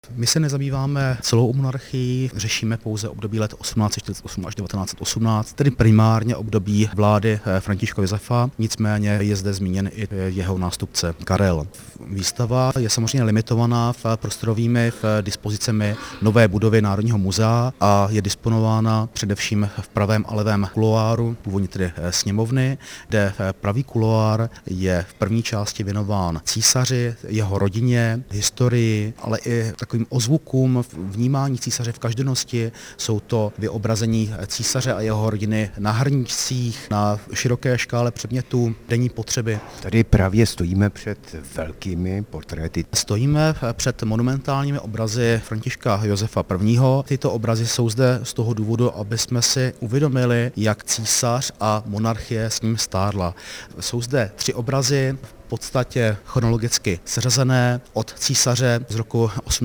My se nezabýváme celou monarchií, řešíme pouze období let 1848 až 1918, tedy primárně období vlády Františka Josefa, nicméně je zde zmíněn i jeho nástupce Karel. Výstava je samozřejmě limitovaná prostorovými dispozicemi nové budovy Národního muzea a je disponována především v pravém a levém kuloáru, původně tedy sněmovny, kde pravý kuloár je v první části věnován císaři, jeho rodině, historii, ale i takovým ozvukům vnímání císaře v každodennosti. Jsou to vyobrazení císaře a jeho rodiny na hrníčcích, na široké škále předmětů denní potřeby. Tady právě stojíme před velkými portréty. Stojíme před monumentálními obrazy Františka Josefa I. Tyto obrazy jsou zde z toho důvodu, aby jsme si uvědomili, jak císař a monarchie s ním stárla. Jsou zde 3 obrazy, v podstatě chronologicky seřazené od císaře z roku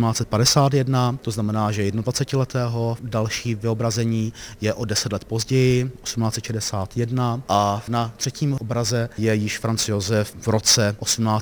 1851, to znamená, že 21letého, další vyobrazení je o 10 let později, 1861, a na 3. obraze je již Franz Josef v roce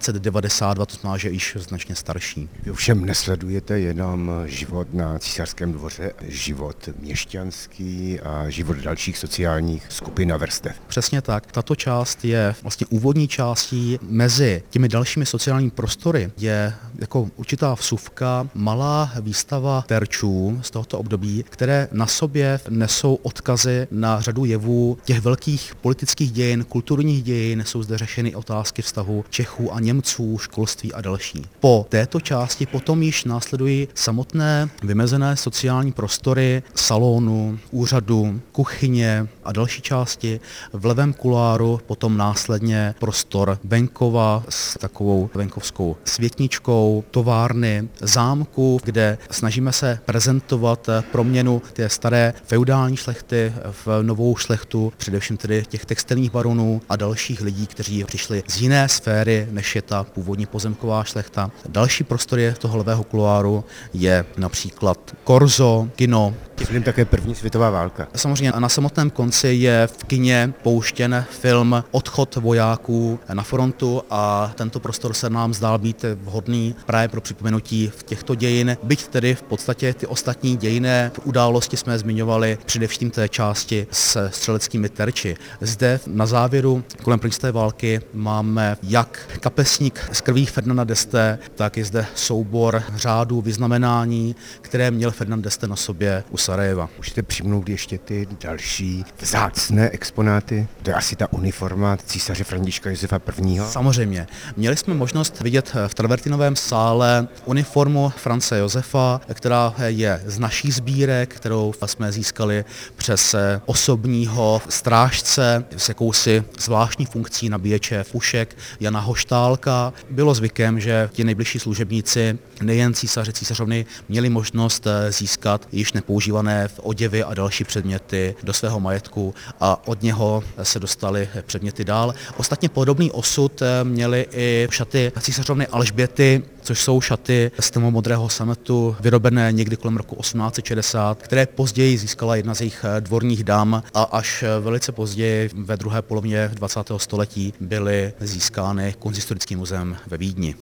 1892, to znamená, že již značně starší. Vy ovšem nesledujete jenom život na císařském dvoře, život měšťanský a život dalších sociálních skupin a vrstev. Přesně tak. Tato část je vlastně úvodní částí. Mezi těmi dalšími sociálními prostory je jako určitá vsuvka, malá výstava terčů z tohoto období, které na sobě nesou odkazy na řadu jevů těch velkých politických dějin, kulturních dějin. Jsou zde řešeny otázky vztahu Čechů a Němců, školství a další. Po této části potom již následují samotné vymezené sociální prostory salonu, úřadu, kuchyně a další části. V levém kuloáru potom následně prostor venkova s takovou venkovskou světničkou, továrny, zámku, kde snažíme se prezentovat proměnu té staré feudální šlechty v novou šlechtu, především tedy těch textilních baronů a dalších lidí, kteří přišli z jiné sféry, než je ta původní pozemková šlechta. Další prostory toho levého kuloáru je například korzo, kino. Film také první světová válka. Samozřejmě na samotném konci je v kině pouštěn film Odchod vojáků na frontu a tento prostor se nám zdál být vhodný právě pro připomenutí v těchto dějin, byť tedy v podstatě ty ostatní dějinné události jsme zmiňovali především té části se střeleckými terči. Zde na závěru kolem první světové války máme jak kapesník z krví Ferdinanda d'Este, tak je zde soubor řádů vyznamenání, které měl Ferdinand d'Este na sobě u Sarajeva. Můžete přijmout ještě ty další vzácné exponáty? To je asi ta uniforma císaře Františka Josefa I. Samozřejmě. Měli jsme možnost vidět v Travertinovém sále uniformu France Josefa, která je z naší sbírek, kterou jsme získali přes osobního strážce s jakousi zvláštní funkcí nabíječe pušek Jana Hoštálka. Bylo zvykem, že ti nejbližší služebníci, nejen císaři, císařovny, měli možnost získat již nepoužívané oděvy a další předměty do svého majetku a od něho se dostaly předměty dál. Ostatně podobný osud měli i šaty císařovny Alžběty, což jsou šaty z tmavomodrého sametu vyrobené někdy kolem roku 1860, které později získala jedna z jejich dvorních dam a až velice později ve druhé polovině 20. století byly získány Kunsthistorickým muzeem ve Vídni.